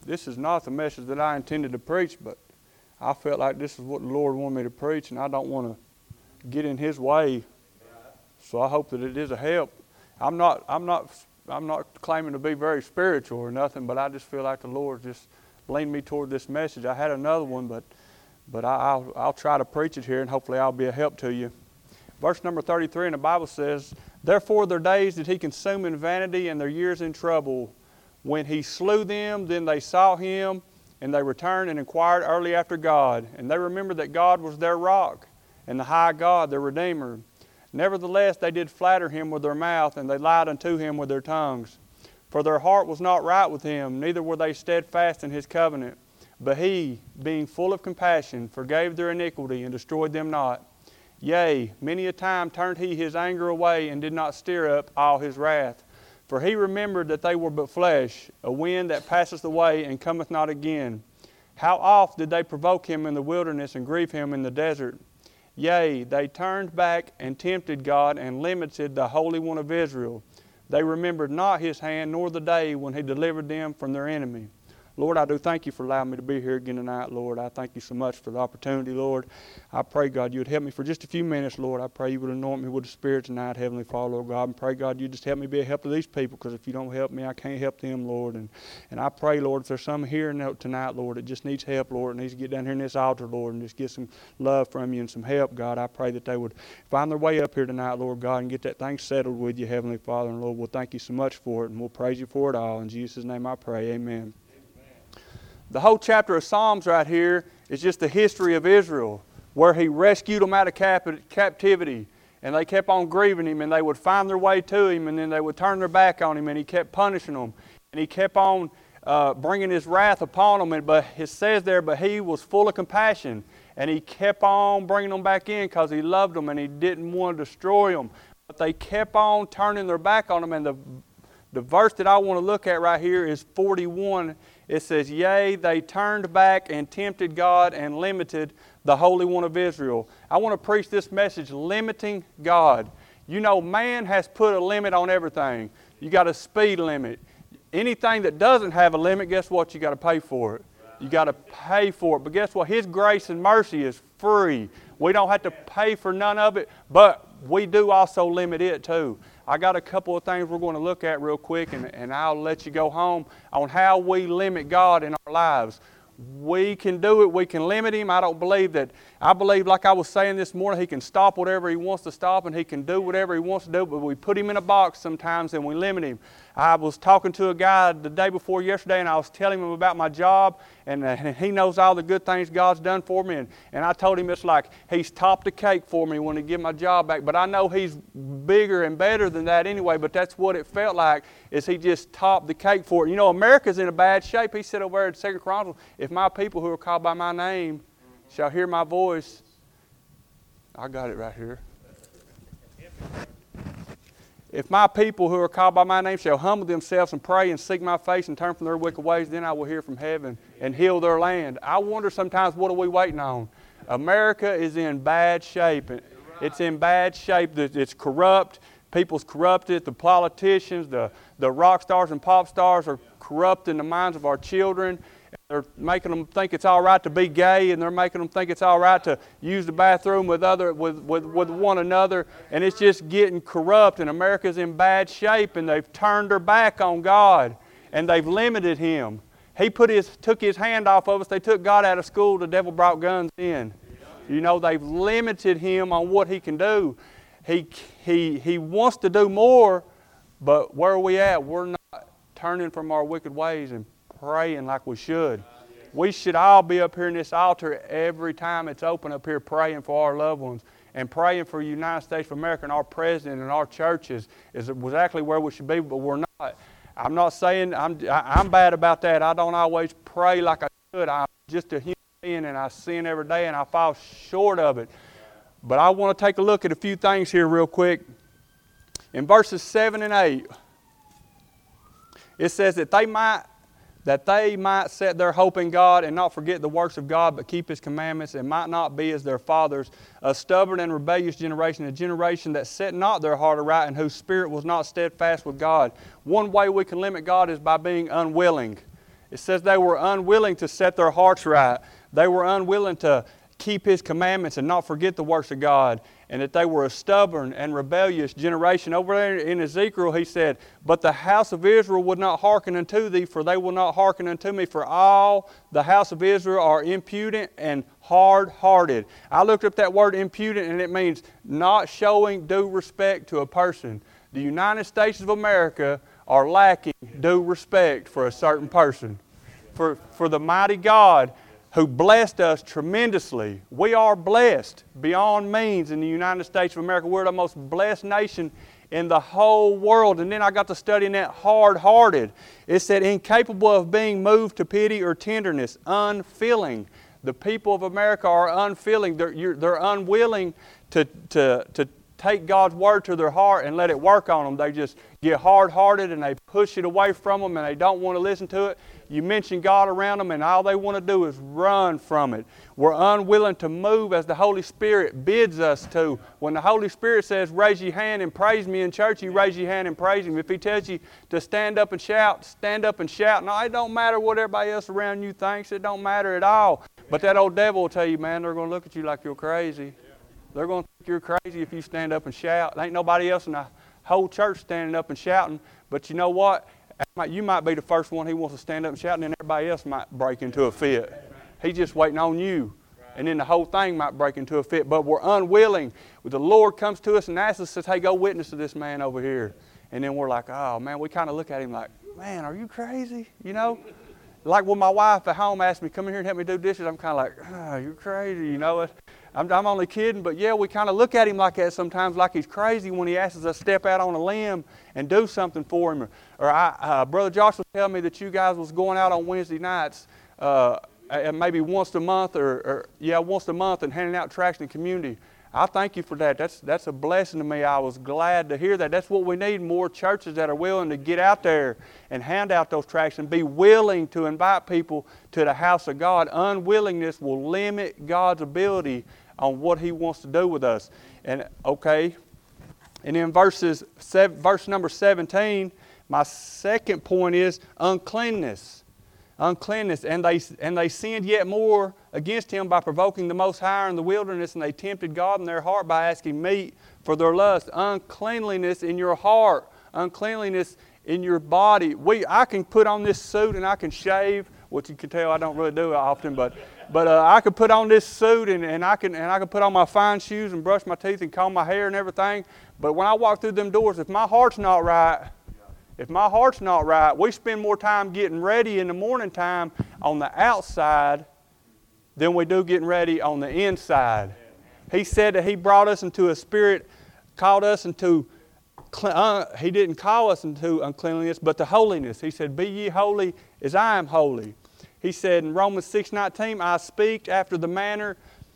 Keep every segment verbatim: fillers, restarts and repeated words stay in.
this is not the message that I intended to preach, but I felt like this is what the Lord wanted me to preach, and I don't want to get in His way. So I hope that it is a help. I'm not, I'm not, I'm not claiming to be very spiritual or nothing, but I just feel like the Lord just leaned me toward this message. I had another one, but, but I, I'll, I'll try to preach it here, and hopefully I'll be a help to you. Verse number thirty-three in the Bible says, "Therefore their days did He consume in vanity, and their years in trouble. When He slew them, then they sought Him, and they returned and inquired early after God. And they remembered that God was their rock, and the high God their Redeemer. Nevertheless they did flatter Him with their mouth, and they lied unto Him with their tongues. For their heart was not right with Him, neither were they steadfast in His covenant. But He, being full of compassion, forgave their iniquity, and destroyed them not. Yea, many a time turned He His anger away, and did not stir up all His wrath. For He remembered that they were but flesh, a wind that passeth away, and cometh not again. How oft did they provoke Him in the wilderness, and grieve Him in the desert? Yea, they turned back, and tempted God, and limited the Holy One of Israel. They remembered not His hand, nor the day when He delivered them from their enemy." Lord, I do thank You for allowing me to be here again tonight, Lord. I thank You so much for the opportunity, Lord. I pray, God, You would help me for just a few minutes, Lord. I pray You would anoint me with the Spirit tonight, Heavenly Father, Lord God. And pray, God, You just help me be a help to these people, because if You don't help me, I can't help them, Lord. And, and I pray, Lord, if there's some here tonight, Lord, that just needs help, Lord, and needs to get down here in this altar, Lord, and just get some love from You and some help, God. I pray that they would find their way up here tonight, Lord God, and get that thing settled with You, Heavenly Father. And Lord, we'll thank You so much for it, and we'll praise You for it all. In Jesus' name I pray, amen. The whole chapter of Psalms right here is just the history of Israel, where He rescued them out of cap- captivity. And they kept on grieving Him, and they would find their way to Him, and then they would turn their back on Him, and He kept punishing them. And He kept on uh, bringing His wrath upon them. And, but it says there, but He was full of compassion. And He kept on bringing them back in because He loved them, and He didn't want to destroy them. But they kept on turning their back on Him. And the, the verse that I want to look at right here is forty-one. It says, "Yea, they turned back and tempted God and limited the Holy One of Israel." I want to preach this message, limiting God. You know, man has put a limit on everything. You got a speed limit. Anything that doesn't have a limit, guess what? You got to pay for it. You got to pay for it. But guess what? His grace and mercy is free. We don't have to pay for none of it, but we do also limit it too. I got a couple of things we're going to look at real quick, and, and I'll let you go home on how we limit God in our lives. We can do it. We can limit Him. I don't believe that. I believe, like I was saying this morning, He can stop whatever He wants to stop, and He can do whatever He wants to do, but we put Him in a box sometimes and we limit Him. I was talking to a guy the day before yesterday, and I was telling him about my job, and, uh, and he knows all the good things God's done for me, and, and I told him it's like He's topped the cake for me when He give my job back, but I know He's bigger and better than that anyway, but that's what it felt like, is He just topped the cake for it. You know, America's in a bad shape. He said over there in Second Chronicles, "If my people who are called by my name shall hear my voice," I got it right here. "If my people who are called by my name shall humble themselves and pray and seek my face and turn from their wicked ways, then I will hear from heaven and heal their land." I wonder sometimes, what are we waiting on? America is in bad shape. It's in bad shape. It's corrupt. People's corrupted. The politicians, the, the rock stars and pop stars are corrupting the minds of our children. They're making them think it's all right to be gay, and they're making them think it's all right to use the bathroom with other with, with, with one another, and it's just getting corrupt, and America's in bad shape, and they've turned their back on God, and they've limited Him. He put his took His hand off of us. They took God out of school. The devil brought guns in. You know, they've limited Him on what He can do. He, he, he wants to do more, but where are we at? We're not turning from our wicked ways and praying like we should. We should all be up here in this altar every time it's open up here, praying for our loved ones and praying for the United States of America, and our president and our churches is exactly where we should be, but we're not. I'm not saying I'm, I'm bad about that. I don't always pray like I should. I'm just a human being, and I sin every day, and I fall short of it. But I want to take a look at a few things here real quick. In verses seven and eight, it says that they might that they might set their hope in God and not forget the works of God, but keep His commandments, and might not be as their fathers, a stubborn and rebellious generation, a generation that set not their heart aright, and whose spirit was not steadfast with God. One way we can limit God is by being unwilling. It says they were unwilling to set their hearts right. They were unwilling to keep His commandments and not forget the works of God, and that they were a stubborn and rebellious generation. Over there in Ezekiel, he said, but the house of Israel would not hearken unto thee, for they will not hearken unto me, for all the house of Israel are impudent and hard-hearted. I looked up that word impudent, and it means not showing due respect to a person. The United States of America are lacking due respect for a certain person. For, for the mighty God who blessed us tremendously. We are blessed beyond means in the United States of America. We're the most blessed nation in the whole world. And then I got to studying that hard-hearted. It said incapable of being moved to pity or tenderness, unfeeling. The people of America are unfeeling. They're, you're, they're unwilling to, to, to take God's Word to their heart and let it work on them. They just get hard-hearted and they push it away from them and they don't want to listen to it. You mention God around them and all they want to do is run from it. We're unwilling to move as the Holy Spirit bids us to. When the Holy Spirit says, raise your hand and praise me in church, you raise your hand and praise Him. If He tells you to stand up and shout, stand up and shout. No, it don't matter what everybody else around you thinks. It don't matter at all. But that old devil will tell you, man, they're going to look at you like you're crazy. They're going to think you're crazy if you stand up and shout. There ain't nobody else in the whole church standing up and shouting. But you know what? You might be the first one he wants to stand up and shout, and then everybody else might break into a fit. He's just waiting on you. And then the whole thing might break into a fit. But we're unwilling. The Lord comes to us and asks us, says, hey, go witness to this man over here. And then we're like, oh, man, we kind of look at him like, man, are you crazy? You know? Like when my wife at home asked me, come in here and help me do dishes, I'm kind of like, oh, you're crazy, you know? I'm, I'm only kidding, but yeah, we kind of look at him like that sometimes, like he's crazy when he asks us to step out on a limb and do something for him. Or, or I, uh, Brother Josh was telling me that you guys was going out on Wednesday nights, uh, maybe once a month, or, or yeah, once a month, and handing out tracts in the community. I thank you for that. That's that's a blessing to me. I was glad to hear that. That's what we need, more churches that are willing to get out there and hand out those tracts and be willing to invite people to the house of God. Unwillingness will limit God's ability on what He wants to do with us. And okay, and then verses seven, verse number seventeen, my second point is uncleanness. Uncleanness, and they and they sinned yet more against Him by provoking the Most High in the wilderness, and they tempted God in their heart by asking meat for their lust. Uncleanliness in your heart, uncleanliness in your body. We, I can put on this suit and I can shave, which you can tell I don't really do it often, but but uh, I could put on this suit and, and I can and I can put on my fine shoes and brush my teeth and comb my hair and everything. But when I walk through them doors, if my heart's not right. If my heart's not right, we spend more time getting ready in the morning time on the outside than we do getting ready on the inside. He said that He brought us into a spirit, called us into, uh, He didn't call us into uncleanliness, but to holiness. He said, be ye holy as I am holy. He said in Romans six nineteen, I speak after the manner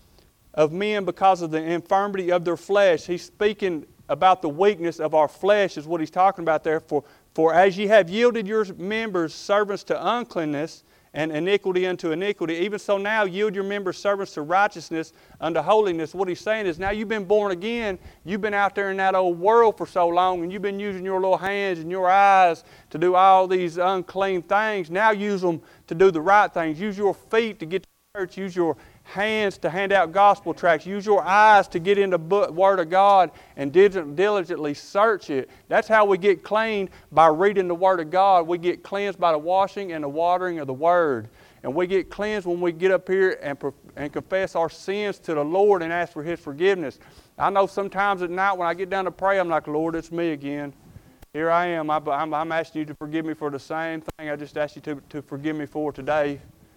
of men because of the infirmity of their flesh. He's speaking about the weakness of our flesh is what He's talking about there. For For as ye have yielded your members servants to uncleanness and iniquity unto iniquity, even so now yield your members servants to righteousness unto holiness. What He's saying is now you've been born again. You've been out there in that old world for so long, and you've been using your little hands and your eyes to do all these unclean things. Now use them to do the right things. Use your feet to get to church. Use your hands to hand out gospel tracts. Use your eyes to get into the Word of God and diligently search it. That's how we get clean, by reading the Word of God. We get cleansed by the washing and the watering of the Word. And we get cleansed when we get up here and, and confess our sins to the Lord and ask for His forgiveness. I know sometimes at night when I get down to pray, I'm like, Lord, it's me again. Here I am. I, I'm, I'm asking you to forgive me for the same thing I just asked you to, to forgive me for today.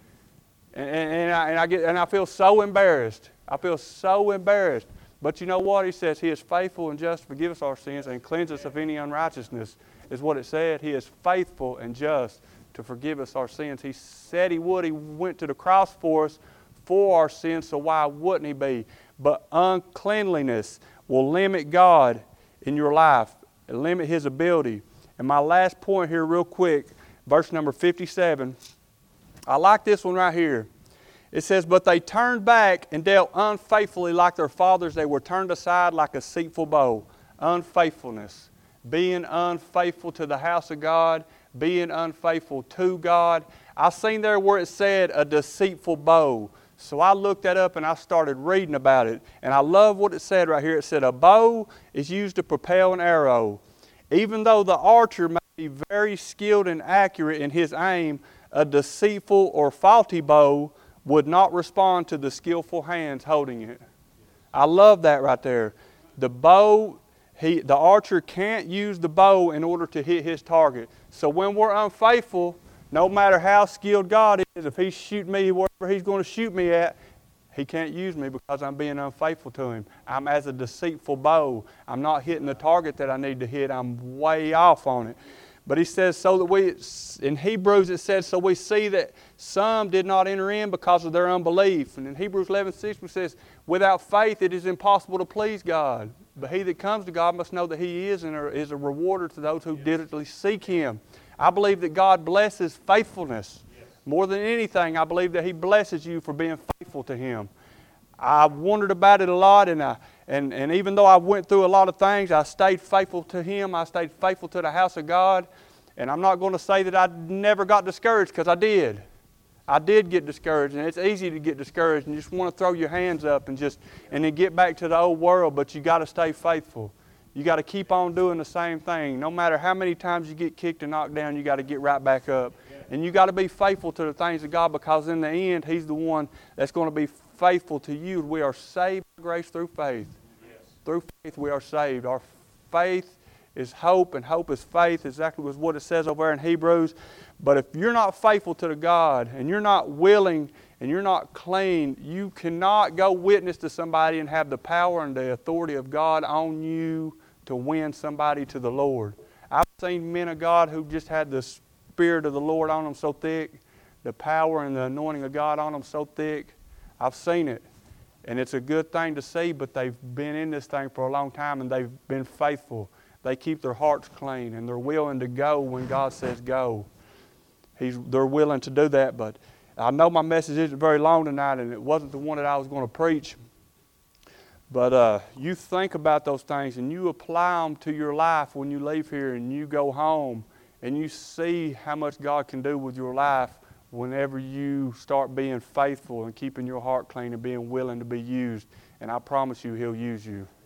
And, and, I, and, I get, and I feel so embarrassed. I feel so embarrassed. But you know what? He says He is faithful and just to forgive us our sins and cleanse us of any unrighteousness, is what it said. He is faithful and just to forgive us our sins. He said He would. He went to the cross for us for our sins, so why wouldn't He be? But uncleanliness will limit God in your life, and limit His ability. And my last point here real quick, verse number fifty-seven. I like this one right here. It says, but they turned back and dealt unfaithfully like their fathers. They were turned aside like a deceitful bow. Unfaithfulness. Being unfaithful to the house of God. Being unfaithful to God. I seen there where it said a deceitful bow. So I looked that up and I started reading about it. And I love what it said right here. It said a bow is used to propel an arrow. Even though the archer may be very skilled and accurate in his aim, a deceitful or faulty bow would not respond to the skillful hands holding it. I love that right there. The bow, he, the archer can't use the bow in order to hit his target. So when we're unfaithful, no matter how skilled God is, if He's shooting me wherever He's going to shoot me at, He can't use me because I'm being unfaithful to Him. I'm as a deceitful bow. I'm not hitting the target that I need to hit. I'm way off on it. But he says, so that we, in Hebrews it says, so we see that some did not enter in because of their unbelief. And in Hebrews eleven six it says, without faith it is impossible to please God. But he that comes to God must know that He is and is a rewarder to those who diligently seek Him. I believe that God blesses faithfulness. More than anything, I believe that He blesses you for being faithful to Him. I wondered about it a lot, and I and, and even though I went through a lot of things, I stayed faithful to Him. I stayed faithful to the house of God. And I'm not going to say that I never got discouraged, because I did. I did get discouraged, and it's easy to get discouraged and you just want to throw your hands up and just and then get back to the old world, but you got to stay faithful. You got to keep on doing the same thing. No matter how many times you get kicked and knocked down, you got to get right back up. And you got to be faithful to the things of God, because in the end, He's the one that's going to be faithful to you. We are saved by grace through faith. Yes. Through faith we are saved. Our faith is hope, and hope is faith, exactly what it says over there in Hebrews. But if you're not faithful to the God, and you're not willing, and you're not clean, you cannot go witness to somebody and have the power and the authority of God on you to win somebody to the Lord. I've seen men of God who just had the Spirit of the Lord on them so thick, the power and the anointing of God on them so thick. I've seen it. And it's a good thing to see, but they've been in this thing for a long time and they've been faithful. They keep their hearts clean and they're willing to go when God says go. He's, they're willing to do that, but I know my message isn't very long tonight, and it wasn't the one that I was going to preach. But uh, you think about those things and you apply them to your life when you leave here and you go home, and you see how much God can do with your life whenever you start being faithful and keeping your heart clean and being willing to be used. And I promise you, He'll use you.